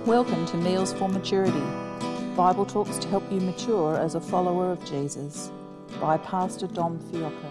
Welcome to Meals for Maturity, Bible talks to help you mature as a follower of Jesus, by Pastor Dom Fiocco.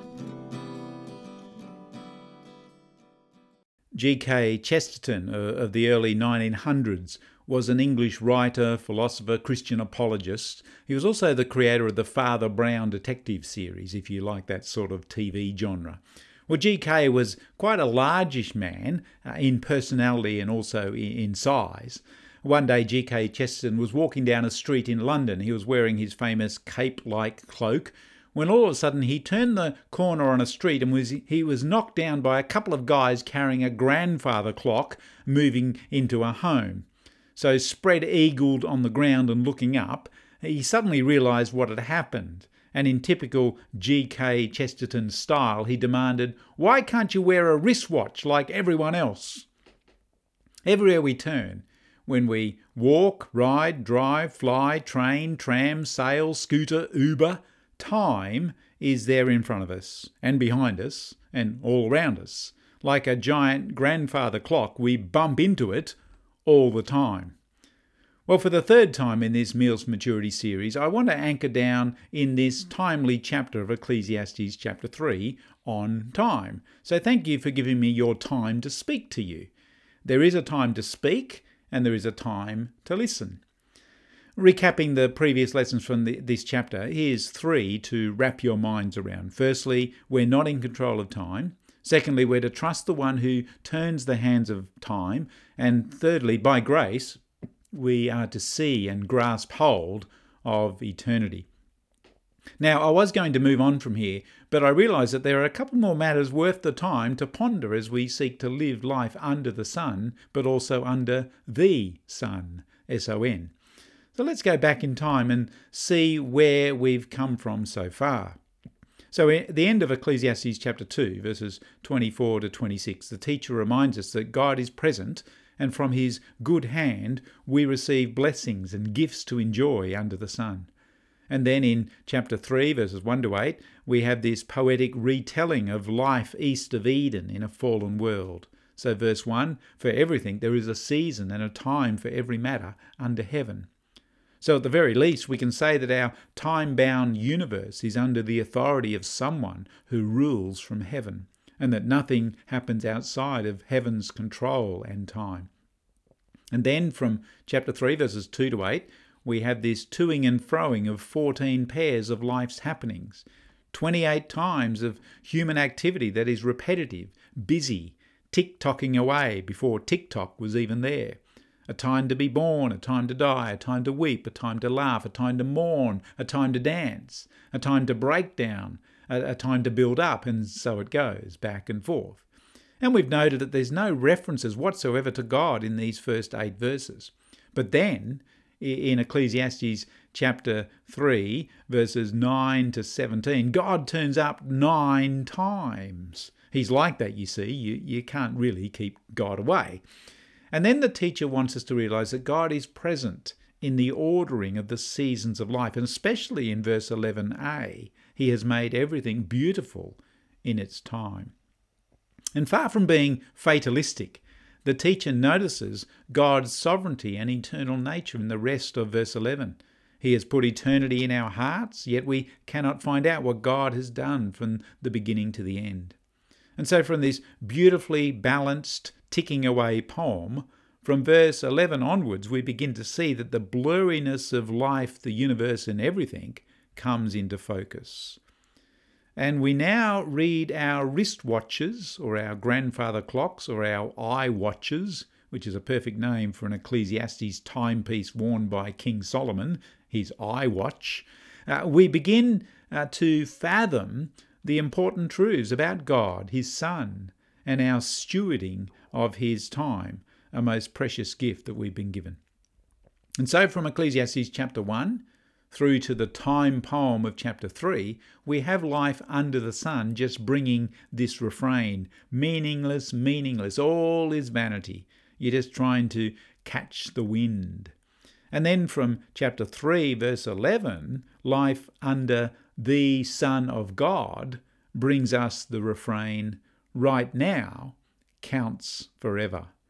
G.K. Chesterton of the early 1900s was an English writer, philosopher, Christian apologist. He was also the creator of the Father Brown detective series, if you like that sort of TV genre. Well, G.K. was quite a largish man in personality and also in size. One day, G.K. Chesterton was walking down a street in London. He was wearing his famous cape-like cloak, when all of a sudden he turned the corner on a street and he was knocked down by a couple of guys carrying a grandfather clock moving into a home. So spread-eagled on the ground and looking up, he suddenly realised what had happened. And in typical G.K. Chesterton style, he demanded, "Why can't you wear a wristwatch like everyone else?" Everywhere we turn, when we walk, ride, drive, fly, train, tram, sail, scooter, Uber, time is there in front of us and behind us and all around us. Like a giant grandfather clock, we bump into it all the time. Well, for the third time in this Meals for Maturity series, I want to anchor down in this timely chapter of Ecclesiastes chapter 3 on time. So thank you for giving me your time to speak to you. There is a time to speak and there is a time to listen. Recapping the previous lessons from this chapter, here's 3 to wrap your minds around. Firstly, we're not in control of time. Secondly, we're to trust the one who turns the hands of time. And thirdly, by grace, we are to see and grasp hold of eternity. Now, I was going to move on from here, but I realise that there are a couple more matters worth the time to ponder as we seek to live life under the sun, but also under the Son, S-O-N. So let's go back in time and see where we've come from so far. So at the end of Ecclesiastes chapter 2, verses 24 to 26, the teacher reminds us that God is present, and from his good hand we receive blessings and gifts to enjoy under the sun. And then in chapter 3, verses 1 to 8, we have this poetic retelling of life east of Eden in a fallen world. So verse 1, for everything there is a season and a time for every matter under heaven. So at the very least, we can say that our time-bound universe is under the authority of someone who rules from heaven, and that nothing happens outside of heaven's control and time. And then from chapter 3, verses 2 to 8, we have this toing and froing of 14 pairs of life's happenings, 28 times of human activity that is repetitive, busy, tick-tocking away before TikTok was even there. A time to be born, a time to die, a time to weep, a time to laugh, a time to mourn, a time to dance, a time to break down, a time to build up, and so it goes, back and forth. And we've noted that there's no references whatsoever to God in these first 8 verses. But then, in Ecclesiastes chapter 3, verses 9 to 17, God turns up 9 times. He's like that, you see. You can't really keep God away. And then the teacher wants us to realise that God is present in the ordering of the seasons of life, and especially in verse 11a, he has made everything beautiful in its time. And far from being fatalistic, the teacher notices God's sovereignty and eternal nature in the rest of verse 11. He has put eternity in our hearts, yet we cannot find out what God has done from the beginning to the end. And so from this beautifully balanced, ticking away poem, from verse 11 onwards, we begin to see that the blurriness of life, the universe and everything comes into focus. And we now read our wristwatches, or our grandfather clocks, or our eye watches, which is a perfect name for an Ecclesiastes timepiece worn by King Solomon, his eye watch. We begin to fathom the important truths about God, his Son, and our stewarding of his time, a most precious gift that we've been given. And so from Ecclesiastes chapter 1 through to the time poem of chapter 3, we have life under the sun just bringing this refrain, meaningless, meaningless, all is vanity. You're just trying to catch the wind. And then from chapter 3, verse 11, life under the Son of God brings us the refrain, right now counts forever.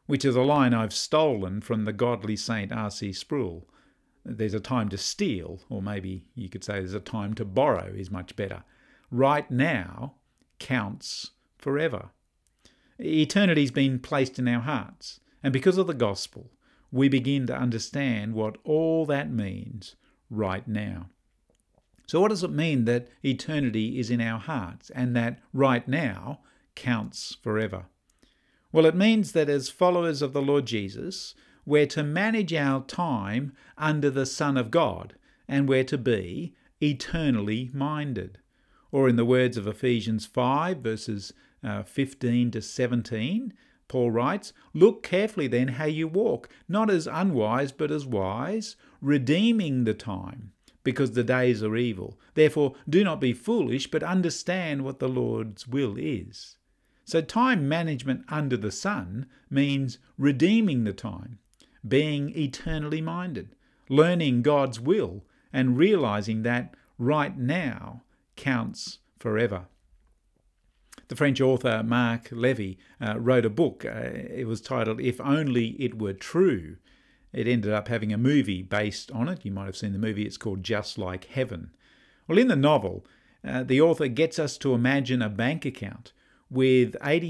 which is a line I've stolen from the godly Saint R.C. Sproul. There's a time to steal, or maybe you could say there's a time to borrow is much better. Right now counts forever. Eternity's been placed in our hearts, and because of the gospel, we begin to understand what all that means right now. So what does it mean that eternity is in our hearts and that right now counts forever? Well, it means that as followers of the Lord Jesus, we're to manage our time under the Son of God, and we're to be eternally minded. Or in the words of Ephesians 5, verses 15 to 17, Paul writes, "Look carefully then how you walk, not as unwise but as wise, redeeming the time, because the days are evil. Therefore do not be foolish, but understand what the Lord's will is." So time management under the Son means redeeming the time, being eternally minded, learning God's will, and realising that right now counts forever. The French author Marc Levy wrote a book. It was titled "If Only It Were True." It ended up having a movie based on it. You might have seen the movie. It's called Just Like Heaven. Well, in the novel, the author gets us to imagine a bank account with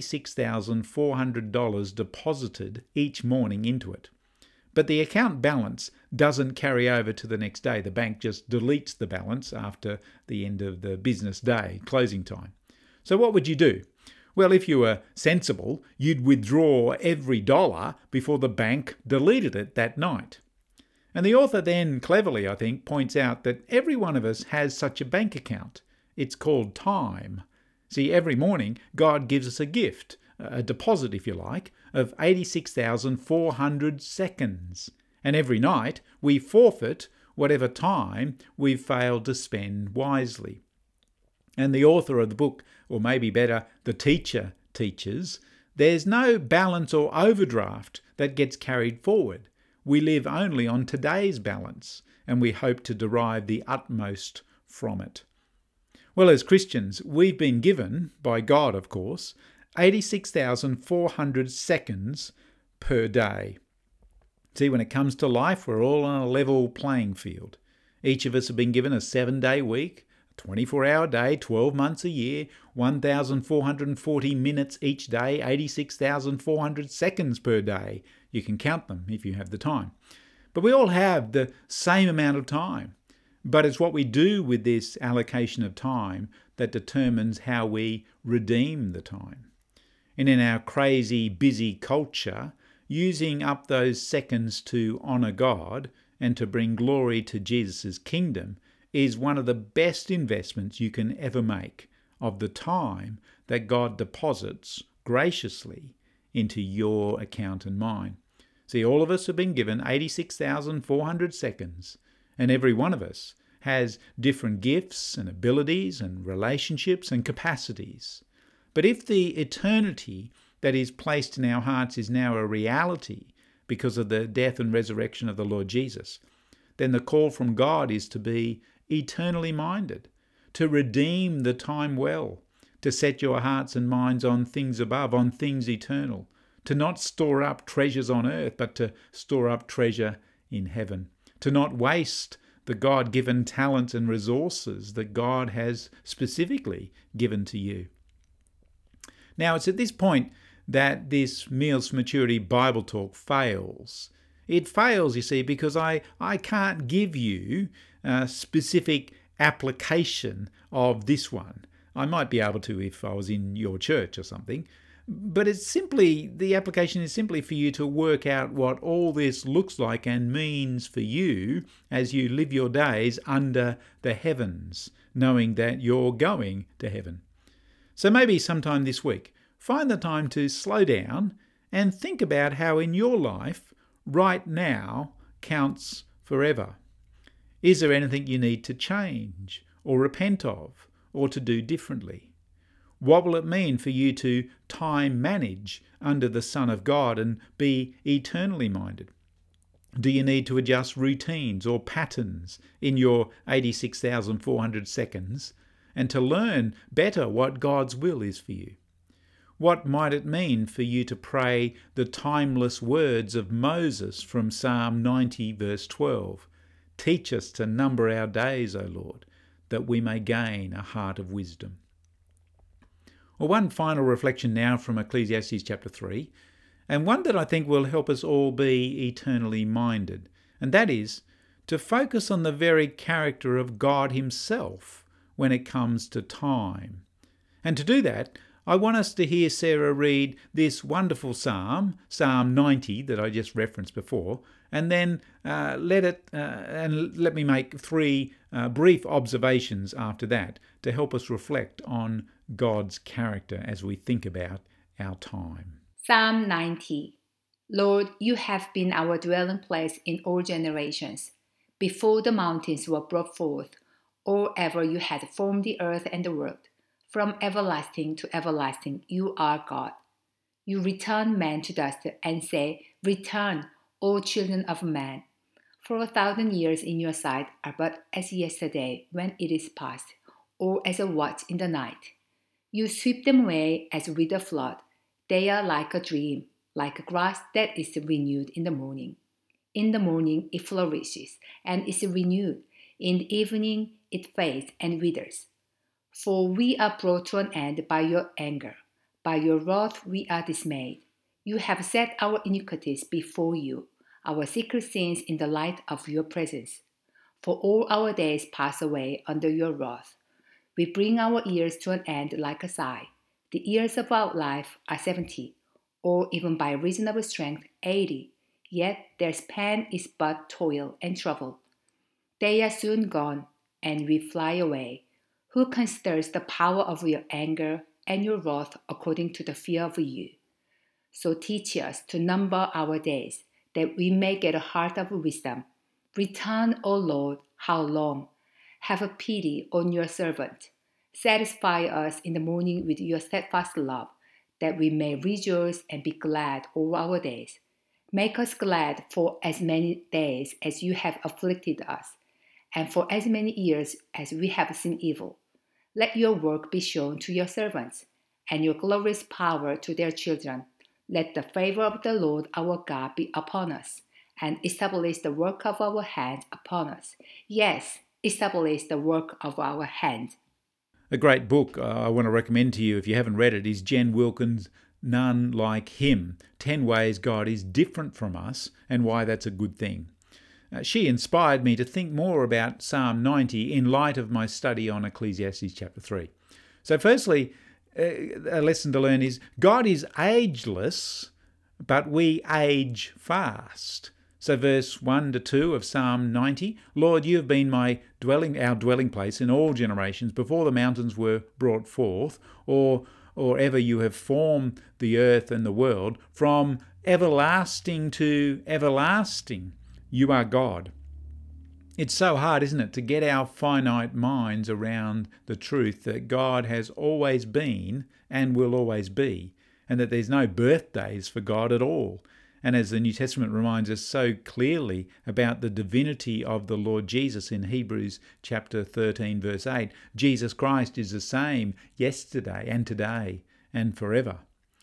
$86,400 deposited each morning into it. But the account balance doesn't carry over to the next day. The bank just deletes the balance after the end of the business day, closing time. So what would you do? Well, if you were sensible, you'd withdraw every dollar before the bank deleted it that night. And the author then cleverly, I think, points out that every one of us has such a bank account. It's called time. See, every morning God gives us a gift, a deposit if you like, of 86,400 seconds. And every night we forfeit whatever time we've failed to spend wisely. And the author of the book, or maybe better, the teacher teaches, there's no balance or overdraft that gets carried forward. We live only on today's balance, and we hope to derive the utmost from it. Well, as Christians, we've been given, by God of course, 86,400 seconds per day. See, when it comes to life, we're all on a level playing field. Each of us have been given a 7-day week, a 24-hour day, 12 months a year, 1,440 minutes each day, 86,400 seconds per day. You can count them if you have the time. But we all have the same amount of time. But it's what we do with this allocation of time that determines how we redeem the time. And in our crazy, busy culture, using up those seconds to honour God and to bring glory to Jesus' kingdom is one of the best investments you can ever make of the time that God deposits graciously into your account and mine. See, all of us have been given 86,400 seconds, and every one of us has different gifts and abilities and relationships and capacities. But if the eternity that is placed in our hearts is now a reality because of the death and resurrection of the Lord Jesus, then the call from God is to be eternally minded, to redeem the time well, to set your hearts and minds on things above, on things eternal, to not store up treasures on earth, but to store up treasure in heaven, to not waste the God-given talents and resources that God has specifically given to you. Now, it's at this point that this Meals for Maturity Bible Talk fails. It fails, you see, because I can't give you a specific application of this one. I might be able to if I was in your church or something, but it's simply, the application is simply for you to work out what all this looks like and means for you as you live your days under the heavens, knowing that you're going to heaven. So maybe sometime this week, find the time to slow down and think about how in your life, right now, counts forever. Is there anything you need to change or repent of or to do differently? What will it mean for you to time manage under the Son of God and be eternally minded? Do you need to adjust routines or patterns in your 86,400 seconds and to learn better what God's will is for you? What might it mean for you to pray the timeless words of Moses from Psalm 90 verse 12? Teach us to number our days, O Lord, that we may gain a heart of wisdom. Well, one final reflection now from Ecclesiastes chapter 3, and one that I think will help us all be eternally minded, and that is to focus on the very character of God himself when it comes to time. And to do that, I want us to hear Sarah read this wonderful psalm, Psalm 90, that I just referenced before, and then let me make three brief observations after that to help us reflect on God's character as we think about our time. Psalm 90. Lord, you have been our dwelling place in all generations. Before the mountains were brought forth, or ever you had formed the earth and the world. From everlasting to everlasting, you are God. You return man to dust and say, Return, O children of man. For 1,000 years in your sight are but as yesterday when it is past, or as a watch in the night. You sweep them away as with a flood. They are like a dream, like grass that is renewed in the morning. In the morning it flourishes and is renewed. In the evening it fades and withers. For we are brought to an end by your anger. By your wrath we are dismayed. You have set our iniquities before you, our secret sins in the light of your presence. For all our days pass away under your wrath. We bring our years to an end like a sigh. The years of our life are 70, or even by reason of strength 80. Yet their span is but toil and trouble. They are soon gone, and we fly away. Who considers the power of your anger and your wrath according to the fear of you? So teach us to number our days, that we may get a heart of wisdom. Return, O Lord, how long? Have pity on your servant. Satisfy us in the morning with your steadfast love, that we may rejoice and be glad all our days. Make us glad for as many days as you have afflicted us, and for as many years as we have seen evil. Let your work be shown to your servants, and your glorious power to their children. Let the favor of the Lord our God be upon us, and establish the work of our hands upon us. Yes, establish the work of our hands. A great book I want to recommend to you if you haven't read it is Jen Wilkins' None Like Him, 10 Ways God is Different from Us and Why That's a Good Thing. She inspired me to think more about Psalm 90 in light of my study on Ecclesiastes chapter 3. So firstly, a lesson to learn is God is ageless, but we age fast. So verse 1 to 2 of Psalm 90, Lord, you have been our dwelling place in all generations before the mountains were brought forth, or ever you have formed the earth and the world. From everlasting to everlasting, you are God. It's so hard, isn't it, to get our finite minds around the truth that God has always been and will always be, and that there's no birthdays for God at all. And as the New Testament reminds us so clearly about the divinity of the Lord Jesus in Hebrews chapter 13, verse 8, Jesus Christ is the same yesterday and today and forever.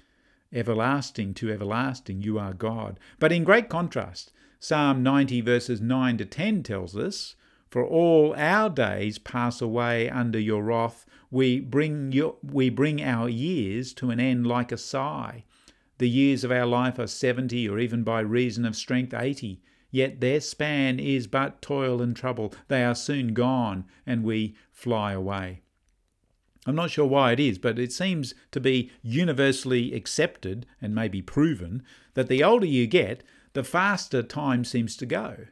Everlasting to everlasting, you are God. But in great contrast, Psalm 90 verses 9 to 10 tells us, for all our days pass away under your wrath. We bring our years to an end like a sigh. The years of our life are 70, or even by reason of strength 80. Yet their span is but toil and trouble. They are soon gone, and we fly away. I'm not sure why it is, but it seems to be universally accepted, and maybe proven, that the older you get, the faster time seems to go.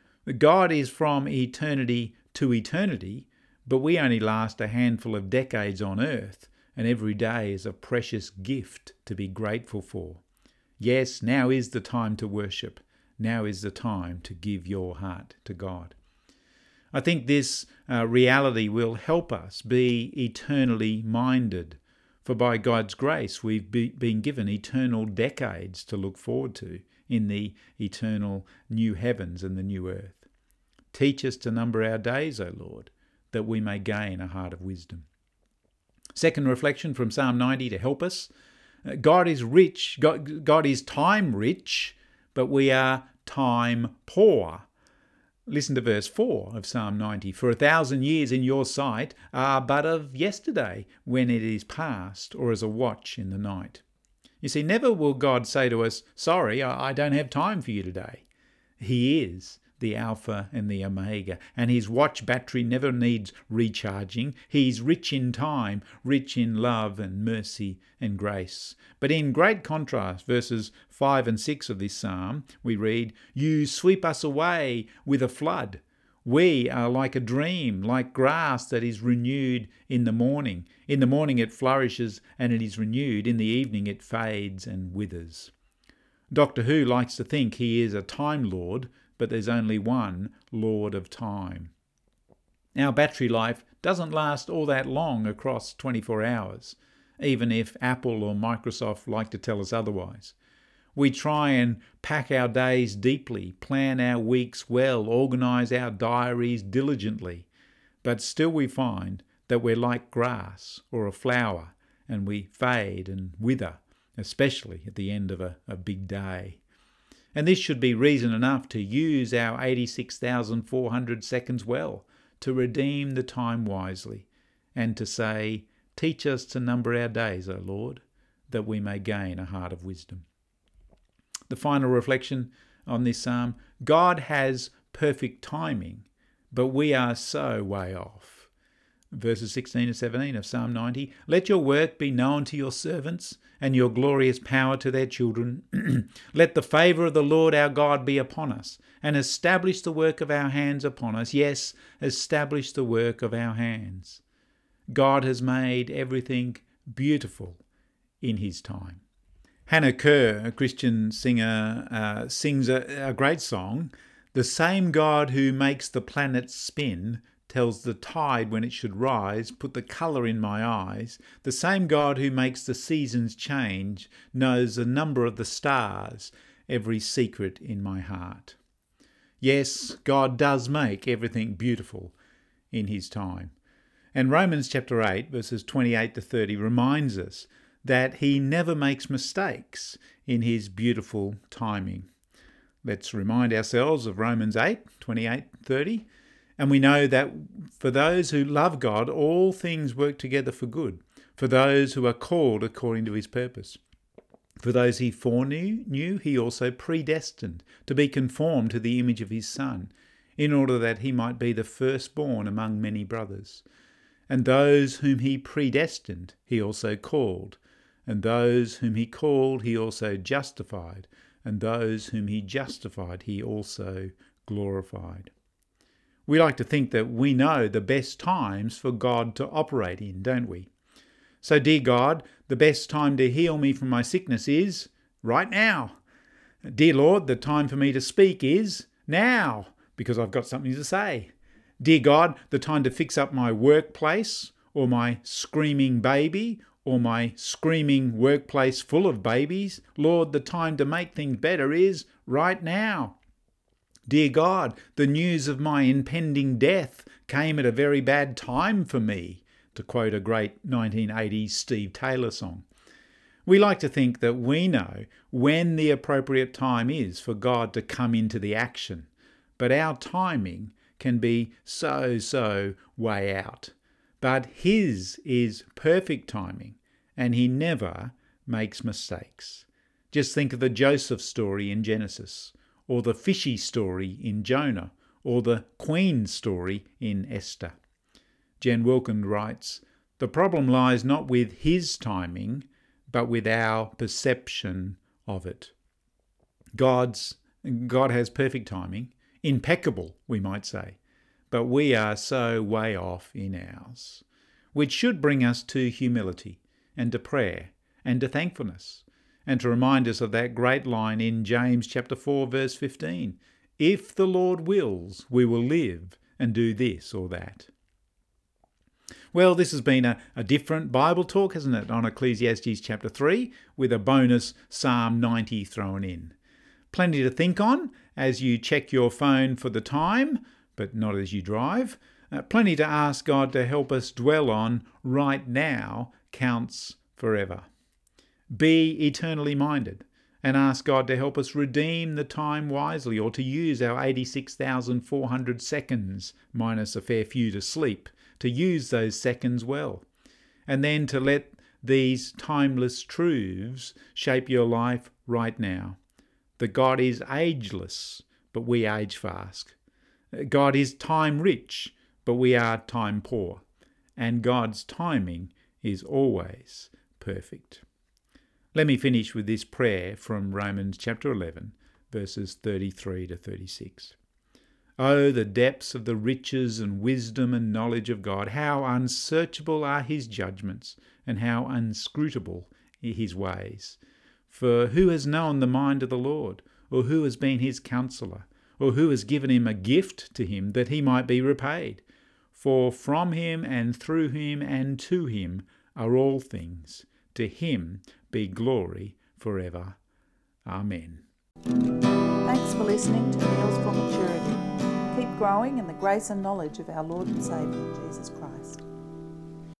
God is from eternity to eternity, but we only last a handful of decades on earth, and every day is a precious gift to be grateful for. Yes, now is the time to worship. Now is the time to give your heart to God. I think this reality will help us be eternally minded, for by God's grace we've been given eternal decades to look forward to in the eternal new heavens and the new earth. Teach us to number our days, O Lord, that we may gain a heart of wisdom. Second reflection from Psalm 90 to help us. God is rich, God is time rich, but we are time poor. Listen to verse 4 of Psalm 90. For 1,000 years in your sight are but of yesterday, when it is past, or as a watch in the night. You see, never will God say to us, sorry, I don't have time for you today. He is the Alpha and the Omega, and his watch battery never needs recharging. He's rich in time, rich in love and mercy and grace. But in great contrast, verses 5 and 6 of this psalm, we read, you sweep us away with a flood. We are like a dream, like grass that is renewed in the morning. In the morning it flourishes and it is renewed. In the evening it fades and withers. Doctor Who likes to think he is a Time Lord, but there's only one Lord of time. Our battery life doesn't last all that long across 24 hours, even if Apple or Microsoft like to tell us otherwise. We try and pack our days deeply, plan our weeks well, organise our diaries diligently, but still we find that we're like grass or a flower, and we fade and wither, especially at the end of a big day. And this should be reason enough to use our 86,400 seconds well, to redeem the time wisely, and to say, teach us to number our days, O Lord, that we may gain a heart of wisdom. The final reflection on this psalm, God has perfect timing, but we are so way off. Verses 16 and 17 of Psalm 90, let your work be known to your servants, and your glorious power to their children. Let the favour of the Lord our God be upon us, and establish the work of our hands upon us. Yes, establish the work of our hands. God has made everything beautiful in his time. Hannah Kerr, a Christian singer, sings a great song. The same God who makes the planets spin, tells the tide when it should rise, put the colour in my eyes. The same God who makes the seasons change, knows the number of the stars, every secret in my heart. Yes, God does make everything beautiful in his time. And Romans chapter 8, verses 28 to 30 reminds us that he never makes mistakes in his beautiful timing. Let's remind ourselves of Romans 8, 28, 30. And we know that for those who love God, all things work together for good, for those who are called according to his purpose. For those he foreknew, he also predestined to be conformed to the image of his Son, in order that he might be the firstborn among many brothers. And those whom he predestined, he also called. And those whom he called, he also justified. And those whom he justified, he also glorified. We like to think that we know the best times for God to operate in, don't we? So, dear God, the best time to heal me from my sickness is right now. Dear Lord, the time for me to speak is now, because I've got something to say. Dear God, the time to fix up my workplace, or my screaming baby, or my screaming workplace full of babies. Lord, the time to make things better is right now. Dear God, the news of my impending death came at a very bad time for me, to quote a great 1980s Steve Taylor song. We like to think that we know when the appropriate time is for God to come into the action, but our timing can be so way out. But his is perfect timing, and he never makes mistakes. Just think of the Joseph story in Genesis, or the fishy story in Jonah, or the Queen story in Esther. Jen Wilkin writes, the problem lies not with his timing, but with our perception of it. God has perfect timing, impeccable, we might say, but we are so way off in ours, which should bring us to humility and to prayer and to thankfulness, and to remind us of that great line in James chapter 4, verse 15. If the Lord wills, we will live and do this or that. Well, this has been a different Bible talk, hasn't it, on Ecclesiastes chapter 3, with a bonus Psalm 90 thrown in. Plenty to think on as you check your phone for the time, but not as you drive. Plenty to ask God to help us dwell on right now counts forever. Be eternally minded and ask God to help us redeem the time wisely, or to use our 86,400 seconds, minus a fair few to sleep, to use those seconds well. And then to let these timeless truths shape your life right now. That God is ageless, but we age fast. God is time rich, but we are time poor. And God's timing is always perfect. Let me finish with this prayer from Romans chapter 11, verses 33 to 36. Oh, the depths of the riches and wisdom and knowledge of God! How unsearchable are his judgments, and how inscrutable his ways! For who has known the mind of the Lord? Or who has been his counsellor? Or who has given him a gift to him that he might be repaid? For from him and through him and to him are all things. To him be glory forever. Amen. Thanks for listening to Meals for Maturity. Keep growing in the grace and knowledge of our Lord and Saviour, Jesus Christ.